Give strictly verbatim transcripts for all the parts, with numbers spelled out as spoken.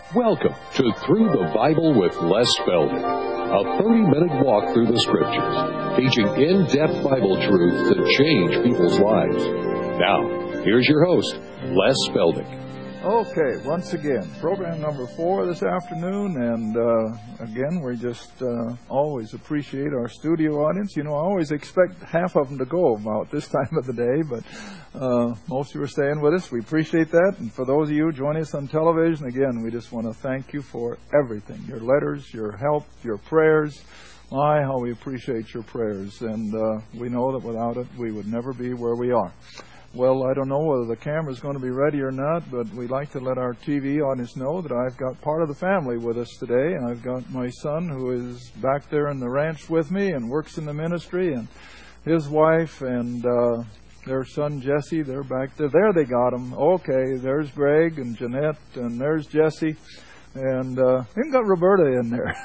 Welcome to Through the Bible with Les Feldick, a thirty-minute walk through the Scriptures, teaching in-depth Bible truth to change people's lives. Now, here's your host, Les Feldick. Okay, once again, program number four this afternoon, and uh, again, we just uh, always appreciate our studio audience. You know, I always expect half of them to go about this time of the day, but uh, most of you are staying with us. We appreciate that, and for those of you joining us on television, again, we just want to thank you for everything, your letters, your help, your prayers. My, how we appreciate your prayers, and uh, we know that without it, we would never be where we are. Well, I don't know whether the camera's going to be ready or not, but we'd like to let our T V audience know that I've got part of the family with us today. I've got my son who is back there in the ranch with me and works in the ministry, and his wife and uh, their son Jesse, they're back there. There they got him. Okay, there's Greg and Jeanette, and there's Jesse. And uh, even got Roberta in there.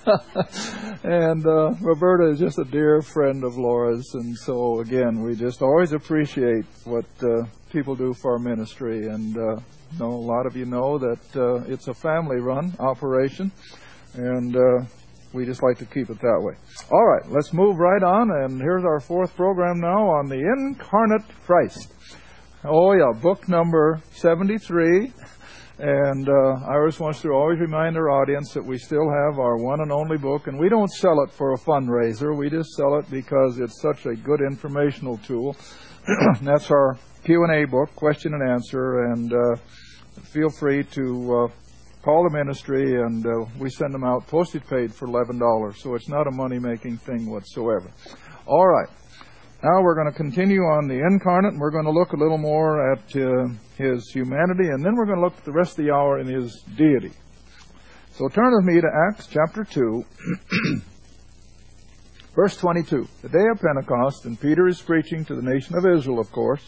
and uh, Roberta is just a dear friend of Laura's. And so, again, we just always appreciate what uh, people do for our ministry. And uh, you know, a lot of you know that uh, it's a family-run operation. And uh, we just like to keep it that way. All right, let's move right on. And here's our fourth program now on the Incarnate Christ. Oh, yeah, book number seventy-three. And uh, Iris wants to always remind our audience that we still have our one and only book, and we don't sell it for a fundraiser. We just sell it because it's such a good informational tool. That's our Q and A book, question and answer, and uh, feel free to uh, call the ministry, and uh, we send them out postage paid for eleven dollars, so it's not a money-making thing whatsoever. All right. Now we're going to continue on the incarnate, and we're going to look a little more at uh, his humanity, and then we're going to look at the rest of the hour in his deity. So turn with me to Acts chapter two, verse twenty-two. The day of Pentecost, and Peter is preaching to the nation of Israel, of course.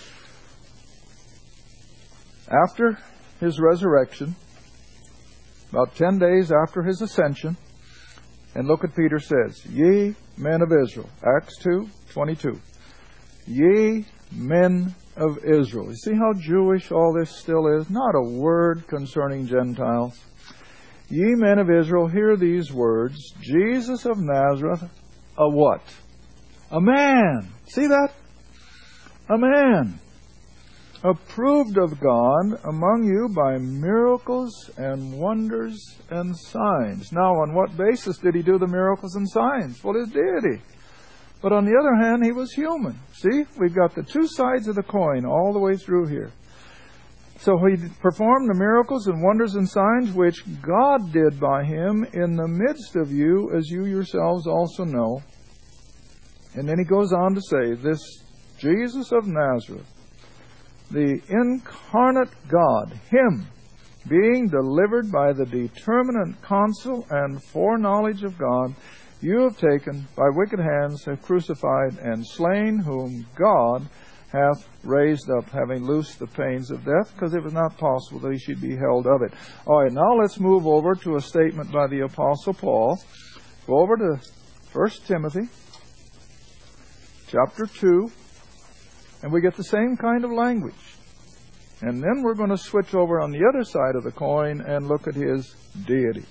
After his resurrection, about ten days after his ascension, and look what Peter says, "Ye men of Israel," Acts two twenty-two. "Ye men of Israel." You see how Jewish all this still is? Not a word concerning Gentiles. "Ye men of Israel, hear these words. Jesus of Nazareth, a what? A man." See that? A man. "Approved of God among you by miracles and wonders and signs." Now, on what basis did he do the miracles and signs? Well, his deity. But on the other hand, he was human. See, we've got the two sides of the coin all the way through here. So he performed the miracles and wonders and signs which God did by him in the midst of you, as you yourselves also know. And then he goes on to say, this Jesus of Nazareth, the incarnate God, him being delivered by the determinate counsel and foreknowledge of God, you have taken by wicked hands, have crucified and slain, whom God hath raised up, having loosed the pains of death, because it was not possible that he should be held of it. All right, now let's move over to a statement by the Apostle Paul. Go over to First Timothy, chapter two, and we get the same kind of language. And then we're going to switch over on the other side of the coin and look at his deity.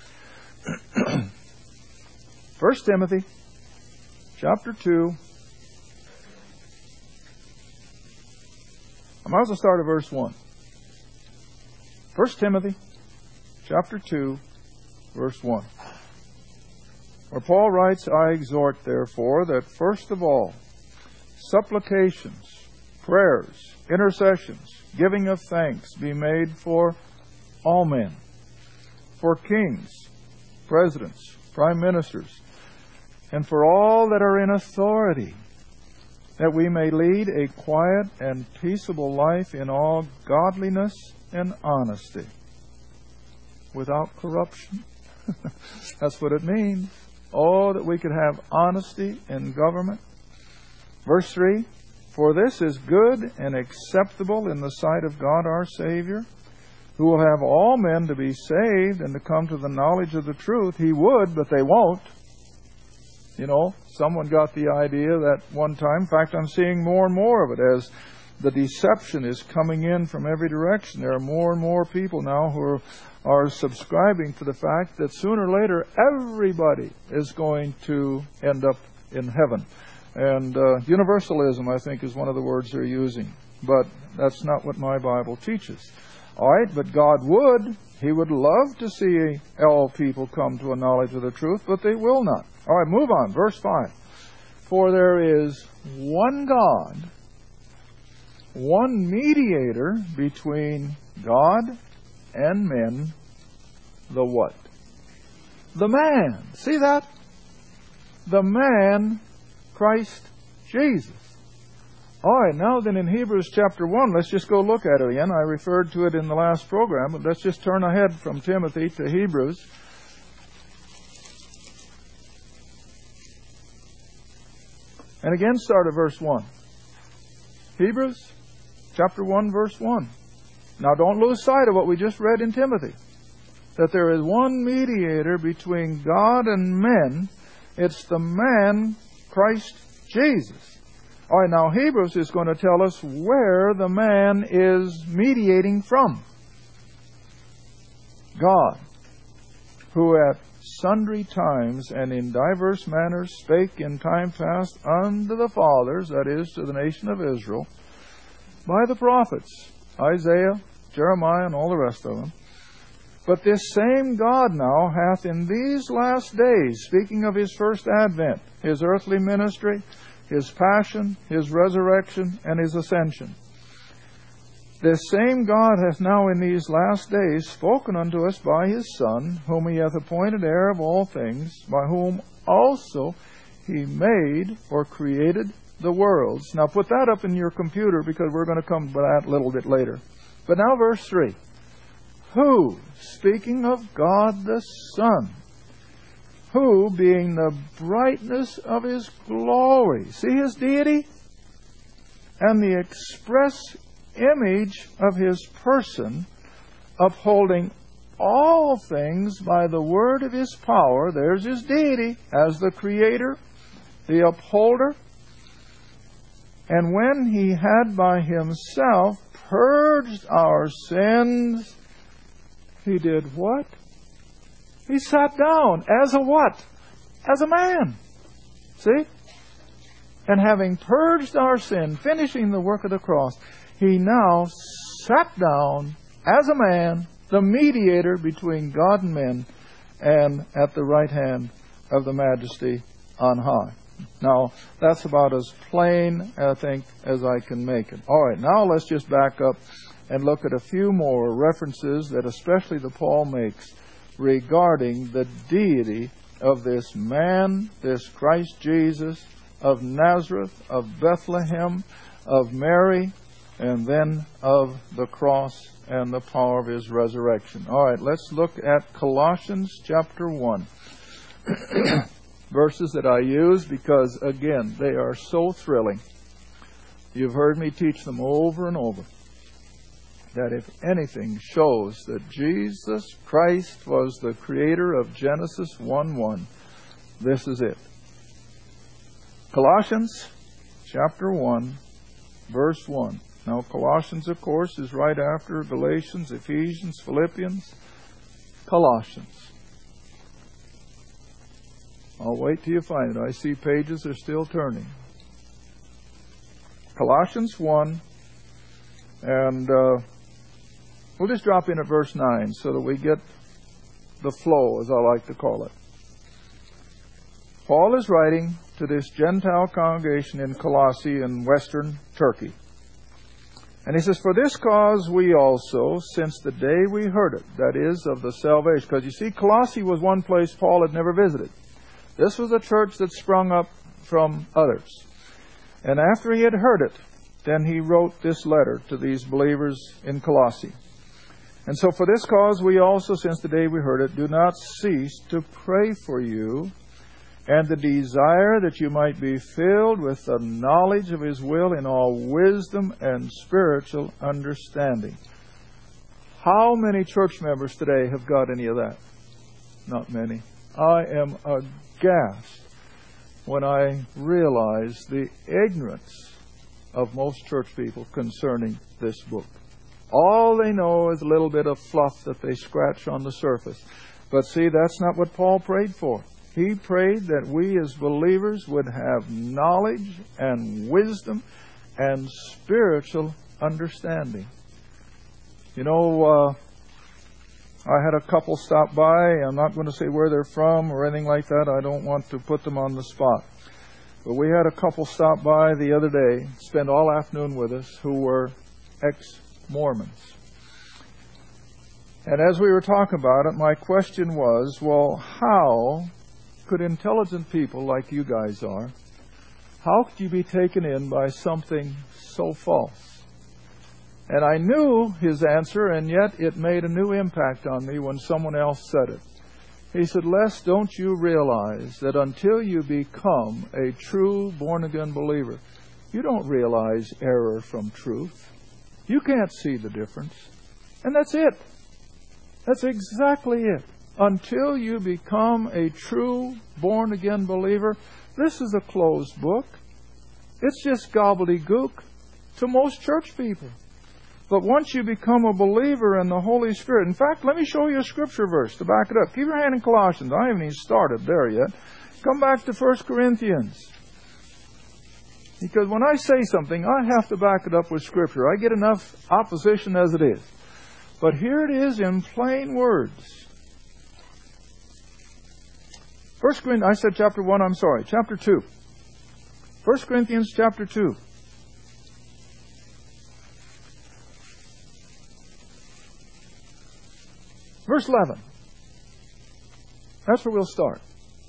First Timothy, chapter two. I might as well start at verse one. First Timothy, chapter two, verse one. Where Paul writes, "I exhort, therefore, that first of all, supplications, prayers, intercessions, giving of thanks be made for all men, for kings, presidents, prime ministers, and for all that are in authority, that we may lead a quiet and peaceable life in all godliness and honesty, without corruption." That's what it means. Oh, that we could have honesty in government. Verse three, "For this is good and acceptable in the sight of God our Savior, who will have all men to be saved and to come to the knowledge of the truth." He would, but they won't. You know, someone got the idea that one time. In fact, I'm seeing more and more of it as the deception is coming in from every direction. There are more and more people now who are, are subscribing to the fact that sooner or later everybody is going to end up in heaven. And uh, universalism, I think, is one of the words they're using. But that's not what my Bible teaches. All right, but God would. He would love to see all people come to a knowledge of the truth, but they will not. All right, move on. Verse five. For there is one God, one mediator between God and men, the what? The man. See that? The man, Christ Jesus. All right, now then in Hebrews chapter one, let's just go look at it again. I referred to it in the last program, but let's just turn ahead from Timothy to Hebrews. And again start at verse one. Hebrews chapter one, verse one. Now don't lose sight of what we just read in Timothy. That there is one mediator between God and men. It's the man, Christ Jesus. All right, now Hebrews is going to tell us where the man is mediating from. God, who at sundry times and in diverse manners spake in time past unto the fathers, that is, to the nation of Israel, by the prophets, Isaiah, Jeremiah, and all the rest of them. But this same God now hath in these last days, speaking of His first advent, His earthly ministry, His passion, His resurrection, and His ascension. This same God hath now in these last days spoken unto us by His Son, whom He hath appointed heir of all things, by whom also He made or created the worlds. Now put that up in your computer because we're going to come to that a little bit later. But now verse three. Who, speaking of God the Son, who, being the brightness of His glory, see His deity, and the express image of His person, upholding all things by the word of His power, there's His deity as the Creator, the upholder. And when He had by Himself purged our sins, He did what? He sat down as a what? As a man. See? And having purged our sin, finishing the work of the cross, He now sat down as a man, the mediator between God and men, and at the right hand of the Majesty on high. Now, that's about as plain, I think, as I can make it. All right, now let's just back up and look at a few more references that especially the Paul makes regarding the deity of this man, this Christ Jesus, of Nazareth, of Bethlehem, of Mary, and then of the cross and the power of His resurrection. All right, let's look at Colossians chapter one. Verses that I use because, again, they are so thrilling. You've heard me teach them over and over. That if anything shows that Jesus Christ was the creator of Genesis one one, this is it. Colossians chapter one, verse one. Now Colossians, of course, is right after Galatians, Ephesians, Philippians, Colossians. I'll wait till you find it. I see pages are still turning. Colossians one, and uh, we'll just drop in at verse nine so that we get the flow, as I like to call it. Paul is writing to this Gentile congregation in Colossae in western Turkey. And he says, for this cause we also, since the day we heard it, that is, of the salvation. Because you see, Colossae was one place Paul had never visited. This was a church that sprung up from others. And after he had heard it, then he wrote this letter to these believers in Colossae. And so for this cause we also, since the day we heard it, do not cease to pray for you, and the desire that you might be filled with the knowledge of His will in all wisdom and spiritual understanding. How many church members today have got any of that? Not many. I am aghast when I realize the ignorance of most church people concerning this book. All they know is a little bit of fluff that they scratch on the surface. But see, that's not what Paul prayed for. He prayed that we as believers would have knowledge and wisdom and spiritual understanding. You know, uh, I had a couple stop by. I'm not going to say where they're from or anything like that. I don't want to put them on the spot. But we had a couple stop by the other day, spend all afternoon with us, who were ex-Mormons. And as we were talking about it, my question was, well, how could intelligent people like you guys are, how could you be taken in by something so false? And I knew his answer, and yet it made a new impact on me when someone else said it. He said, Les, don't you realize that until you become a true born-again believer, you don't realize error from truth. You can't see the difference. And that's it. That's exactly it. Until you become a true born-again believer, this is a closed book. It's just gobbledygook to most church people. But once you become a believer in the Holy Spirit, in fact, let me show you a scripture verse to back it up. Keep your hand in Colossians. I haven't even started there yet. Come back to First Corinthians. Because when I say something, I have to back it up with scripture. I get enough opposition as it is. But here it is in plain words. First Corinthians, I said chapter one, I'm sorry, chapter two. First Corinthians chapter two. Verse eleven. That's where we'll start.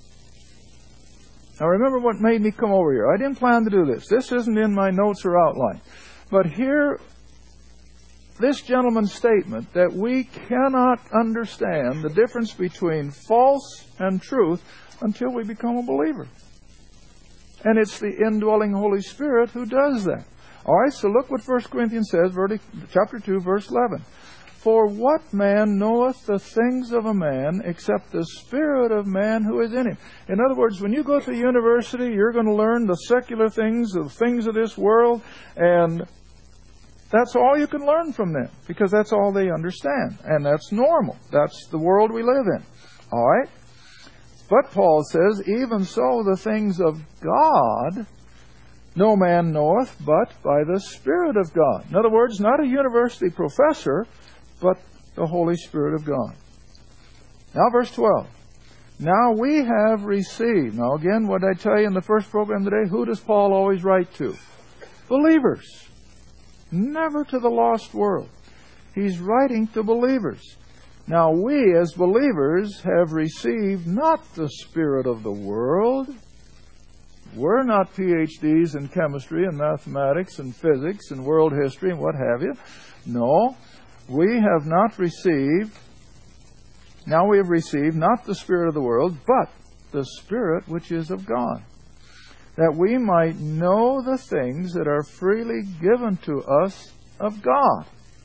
Now remember what made me come over here. I didn't plan to do this. This isn't in my notes or outline. But here, this gentleman's statement that we cannot understand the difference between false and truth until we become a believer. And it's the indwelling Holy Spirit who does that. All right, so look what First Corinthians says, chapter two, verse eleven. For what man knoweth the things of a man except the spirit of man who is in him? In other words, when you go to university, you're going to learn the secular things, the things of this world, and that's all you can learn from them, because that's all they understand. And that's normal. That's the world we live in. All right? But Paul says, even so the things of God no man knoweth but by the Spirit of God. In other words, not a university professor, but the Holy Spirit of God. Now verse twelve. Now we have received. Now again, what did I tell you in the first program today? Who does Paul always write to? Believers. Never to the lost world. He's writing to believers. Now we as believers have received not the spirit of the world. We're not P H Ds in chemistry and mathematics and physics and world history and what have you. No. We have not received, now we have received not the spirit of the world, but the Spirit which is of God, that we might know the things that are freely given to us of God,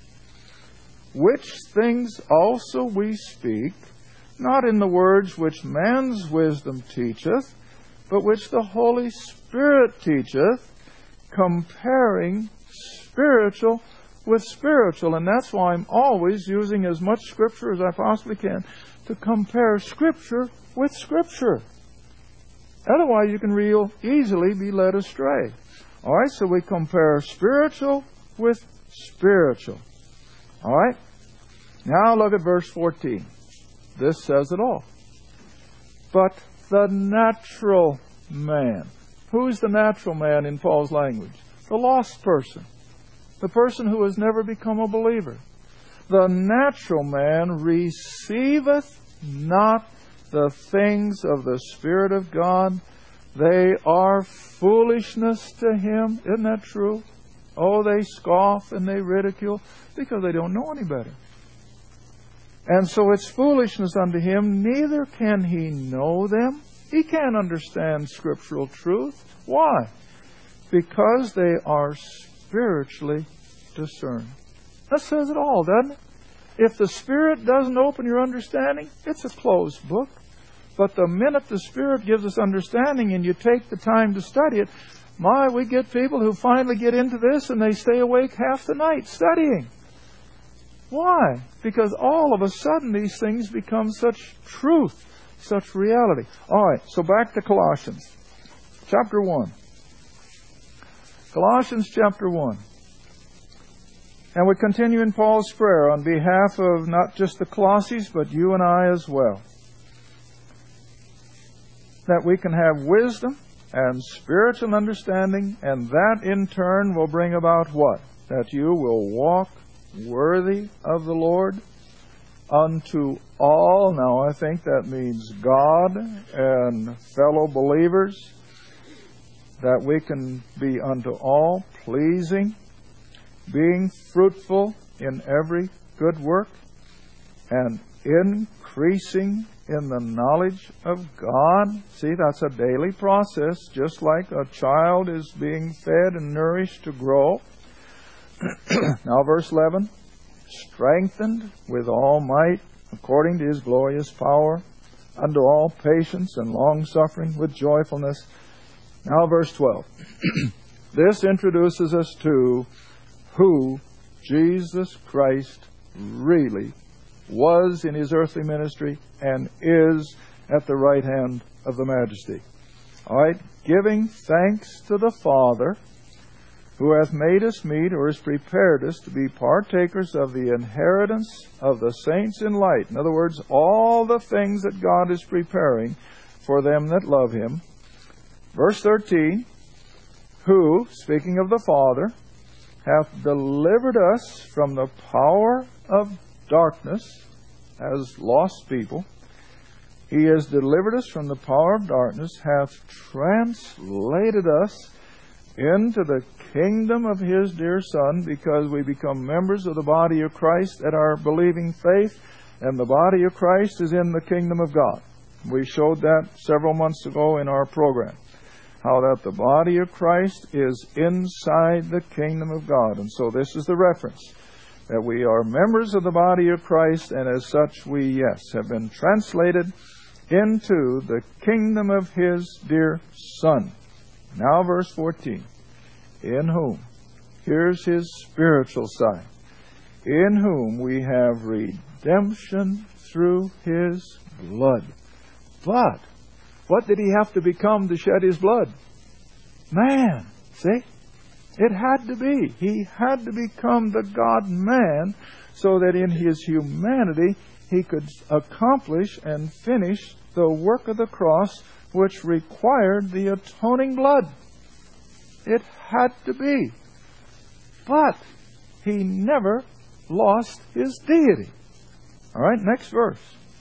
which things also we speak, not in the words which man's wisdom teacheth, but which the Holy Spirit teacheth, comparing spiritual with spiritual. And that's why I'm always using as much Scripture as I possibly can to compare Scripture with Scripture. Otherwise, you can real easily be led astray. All right, so we compare spiritual with spiritual. All right? Now look at verse fourteen. This says it all. But the natural man. Who's the natural man in Paul's language? The lost person. The person who has never become a believer. The natural man receiveth not the things of the Spirit of God. They are foolishness to him. Isn't that true? Oh, they scoff and they ridicule because they don't know any better. And so it's foolishness unto him, neither can he know them. He can't understand scriptural truth. Why? Because they are spiritually discerned. That says it all, doesn't it? If the Spirit doesn't open your understanding, it's a closed book. But the minute the Spirit gives us understanding and you take the time to study it, My, we get people who finally get into this and they stay awake half the night studying. Why? Because all of a sudden these things become such truth, such reality. All right, so back to Colossians, chapter one. Colossians chapter one. And we continue in Paul's prayer on behalf of not just the Colossians, but you and I as well. That we can have wisdom and spiritual understanding, and that in turn will bring about what? That you will walk worthy of the Lord unto all. Now I think that means God and fellow believers, that we can be unto all pleasing, being fruitful in every good work, and increasing in the knowledge of God. See, that's a daily process, just like a child is being fed and nourished to grow. Now verse eleven, strengthened with all might according to His glorious power, unto all patience and long-suffering with joyfulness. Now verse twelve. This introduces us to who Jesus Christ really was in His earthly ministry and is at the right hand of the Majesty. All right, giving thanks to the Father, who hath made us meet, or has prepared us to be partakers of the inheritance of the saints in light. In other words, all the things that God is preparing for them that love Him. Verse thirteen, who, speaking of the Father, hath delivered us from the power of darkness, as lost people. He has delivered us from the power of darkness, hath translated us into the kingdom of His dear Son, because we become members of the body of Christ at our believing faith, and the body of Christ is in the kingdom of God. We showed that several months ago in our program, how that the body of Christ is inside the kingdom of God. And so this is the reference, that we are members of the body of Christ, and as such we, yes, have been translated into the kingdom of His dear Son. Now verse fourteen, in whom, here's His spiritual side, in whom we have redemption through His blood. But what did He have to become to shed His blood? Man. See? It had to be. He had to become the God-man, so that in His humanity He could accomplish and finish the work of the cross, which required the atoning blood. It had to be. But He never lost His deity. All right, next verse.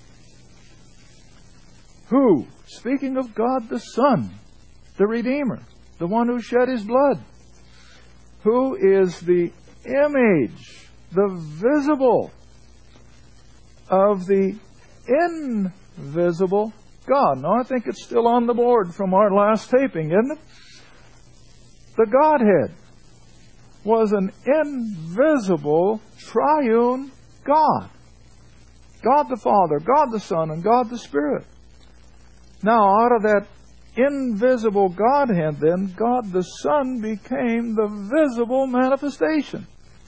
Who, speaking of God the Son, the Redeemer, the one who shed His blood, who is the image, the visible of the invisible God. Now, I think it's still on the board from our last taping, isn't it? The Godhead was an invisible triune God. God the Father, God the Son, and God the Spirit. Now, out of that invisible Godhead, then, God the Son became the visible manifestation.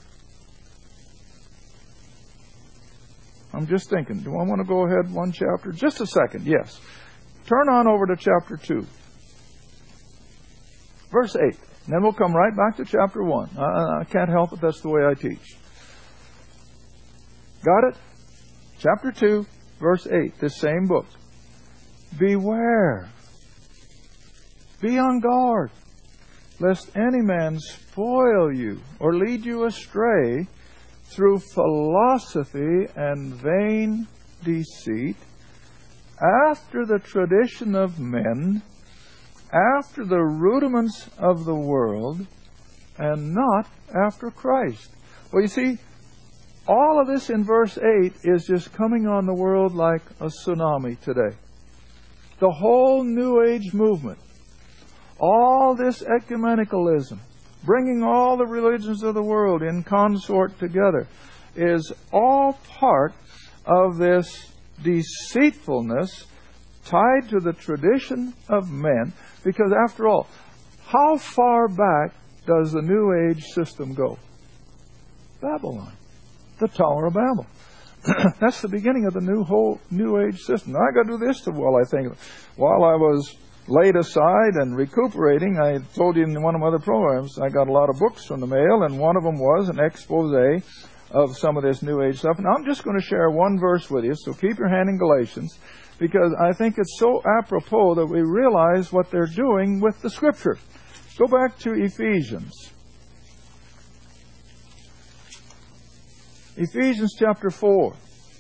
I'm just thinking, do I want to go ahead one chapter? Just a second, yes. Turn on over to chapter two. Verse eight. And then we'll come right back to chapter one. I, I can't help it, that's the way I teach. Got it? Chapter two, verse eight, this same book. Beware. Be on guard, lest any man spoil you or lead you astray through philosophy and vain deceit, after the tradition of men, after the rudiments of the world, and not after Christ. Well, you see, all of this in verse eight is just coming on the world like a tsunami today. The whole New Age movement, all this ecumenicalism, bringing all the religions of the world in consort together, is all part of this deceitfulness tied to the tradition of men. Because after all, how far back does the New Age system go? Babylon. The Tower of Babel. That's the beginning of the new whole New Age system. Now, I got to do this to while I think of it. While I was laid aside and recuperating, I told you in one of my other programs, I got a lot of books from the mail, and one of them was an expose of some of this New Age stuff. And I'm just going to share one verse with you, so keep your hand in Galatians, because I think it's so apropos that we realize what they're doing with the Scripture. Go back to Ephesians. Ephesians chapter four.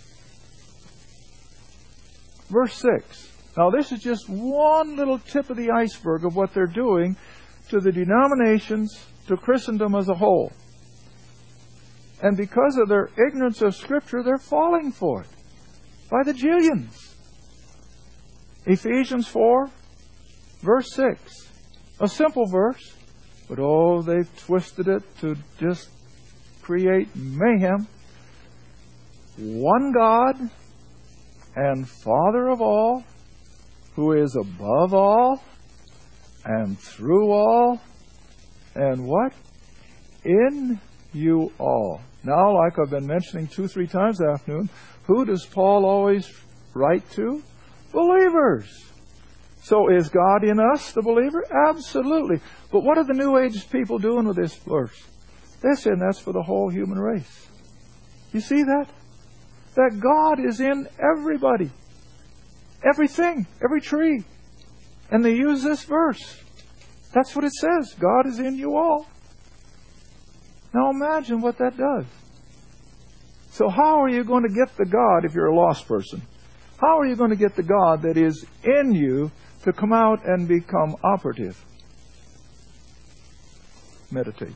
Verse six. Now this is just one little tip of the iceberg of what they're doing to the denominations, to Christendom as a whole. And because of their ignorance of Scripture, they're falling for it by the jillions. Ephesians four, verse six. A simple verse, but oh, they've twisted it to just create mayhem. One God and Father of all, who is above all and through all, and what? In you all. Now, like I've been mentioning two, three times this afternoon, who does Paul always write to? Believers. So is God in us, the believer? Absolutely. But what are the New Age people doing with this verse? They're saying that's for the whole human race. You see that? That God is in everybody. Everything. Every tree. And they use this verse. That's what it says. God is in you all. Now imagine what that does. So how are you going to get the God if you're a lost person? How are you going to get the God that is in you to come out and become operative? Meditate.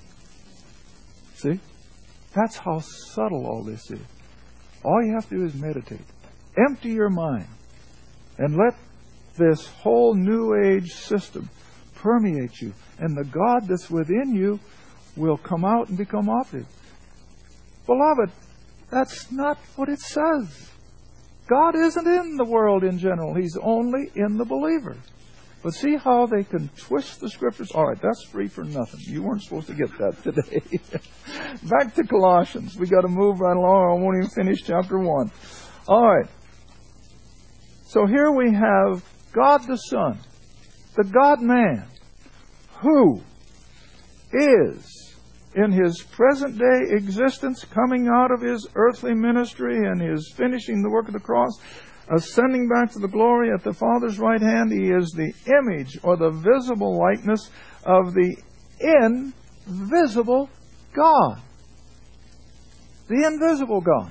See? That's how subtle all this is. All you have to do is meditate. Empty your mind. And let this whole New Age system permeate you. And the God that's within you will come out and become operative. Beloved, that's not what it says. God isn't in the world in general. He's only in the believer. But see how they can twist the Scriptures? All right, that's free for nothing. You weren't supposed to get that today. Back to Colossians. We got to move right along, or I won't even finish chapter one. All right. So here we have God the Son, the God-man, who is in His present-day existence, coming out of His earthly ministry and His finishing the work of the cross, ascending back to the glory at the Father's right hand. He is the image or the visible likeness of the invisible God. The invisible God.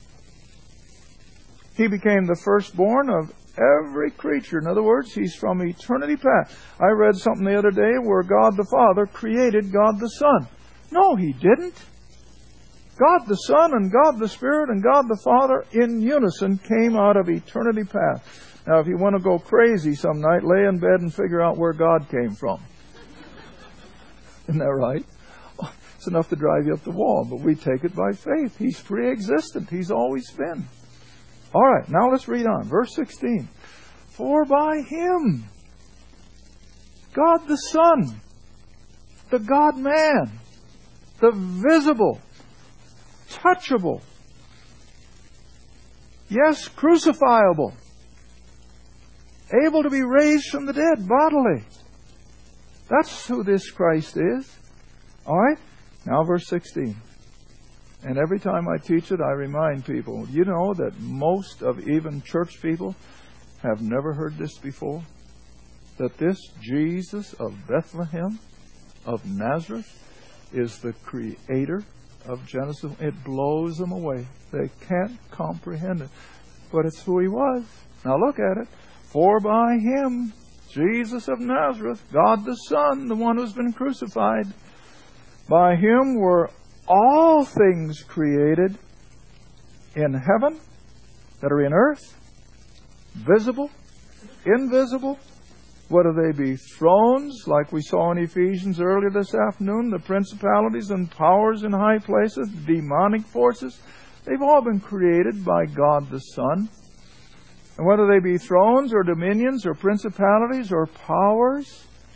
He became the firstborn of every creature. In other words, He's from eternity past. I read something the other day where God the Father created God the Son. No, He didn't. God the Son and God the Spirit and God the Father in unison came out of eternity past. Now, if you want to go crazy some night, lay in bed and figure out where God came from. Isn't that right? It's enough to drive you up the wall, but we take it by faith. He's pre-existent. He's always been. All right, now let's read on. Verse sixteen. For by Him, God the Son, the God-man, the visible, touchable, yes, crucifiable, able to be raised from the dead bodily. That's who this Christ is. All right? Now verse sixteen. And every time I teach it, I remind people, you know that most of even church people have never heard this before? That this Jesus of Bethlehem, of Nazareth, is the creator of Genesis. It blows them away. They can't comprehend it. But it's who He was. Now look at it. For by Him, Jesus of Nazareth, God the Son, the one who's been crucified, by Him were all things created in heaven, that are in earth, visible, invisible. Whether they be thrones, like we saw in Ephesians earlier this afternoon, the principalities and powers in high places, demonic forces, they've all been created by God the Son. And whether they be thrones or dominions or principalities or powers,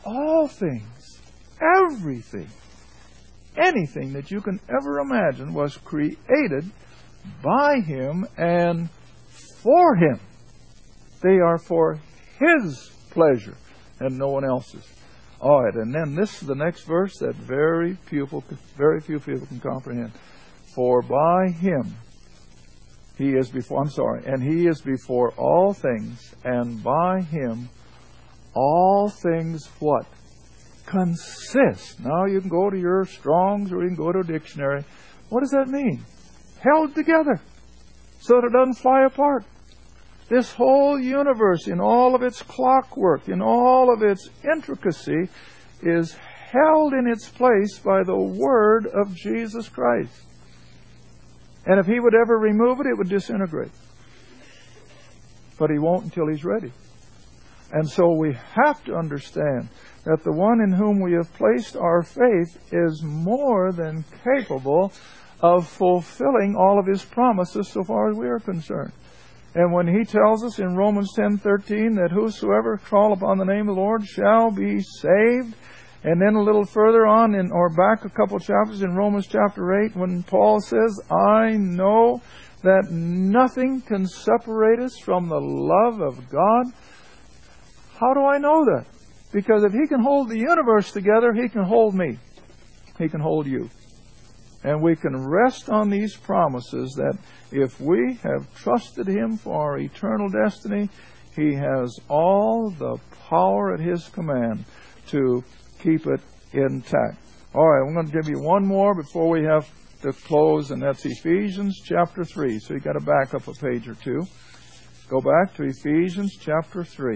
all things, everything, anything that you can ever imagine was created by Him and for Him. They are for His pleasure and no one else's. All right, and then this is the next verse that very few, very few people can comprehend. For by Him He is before, I'm sorry, and He is before all things, and by Him all things what? Consist. Now you can go to your Strong's or you can go to a dictionary. What does that mean? Held together so that it doesn't fly apart. This whole universe, in all of its clockwork, in all of its intricacy, is held in its place by the Word of Jesus Christ. And if He would ever remove it, it would disintegrate. But He won't until He's ready. And so we have to understand that the one in whom we have placed our faith is more than capable of fulfilling all of His promises so far as we are concerned. And when He tells us in Romans ten thirteen that whosoever call upon the name of the Lord shall be saved, and then a little further on, in, or back a couple chapters in Romans chapter eight, when Paul says, I know that nothing can separate us from the love of God. How do I know that? Because if He can hold the universe together, He can hold me. He can hold you. And we can rest on these promises that if we have trusted Him for our eternal destiny, He has all the power at His command to keep it intact. All right, I'm going to give you one more before we have to close, and that's Ephesians chapter three. So you've got to back up a page or two. Go back to Ephesians chapter three.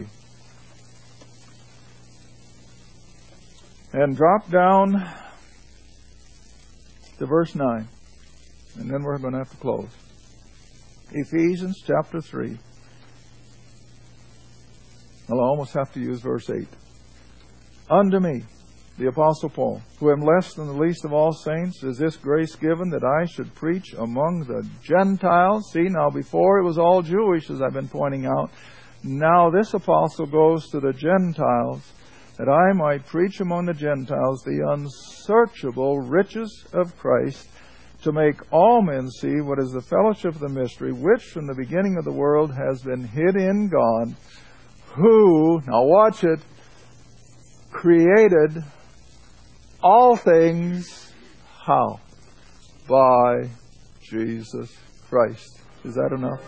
And drop down to verse nine. And then we're going to have to close. Ephesians chapter three. Well, I almost have to use verse eight. Unto me, the Apostle Paul, who am less than the least of all saints, is this grace given that I should preach among the Gentiles. See, now before it was all Jewish, as I've been pointing out. Now this apostle goes to the Gentiles, that I might preach among the Gentiles the unsearchable riches of Christ, to make all men see what is the fellowship of the mystery, which from the beginning of the world has been hid in God, who, now watch it, created all things, how? By Jesus Christ. Is that enough?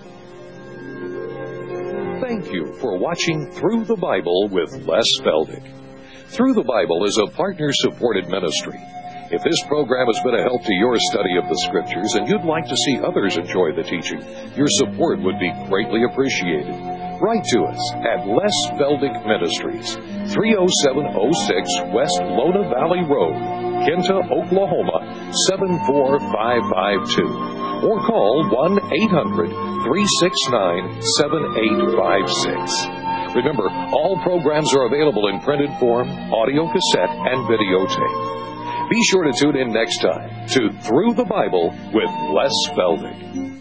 Thank you for watching Through the Bible with Les Feldick. Through the Bible is a partner-supported ministry. If this program has been a help to your study of the Scriptures and you'd like to see others enjoy the teaching, your support would be greatly appreciated. Write to us at Les Feldick Ministries, three oh seven oh six West Lona Valley Road, Kinta, Oklahoma, seven four five five two. Or call one eight hundred three six nine seven eight five six. Remember, all programs are available in printed form, audio cassette, and videotape. Be sure to tune in next time to Through the Bible with Les Feldick.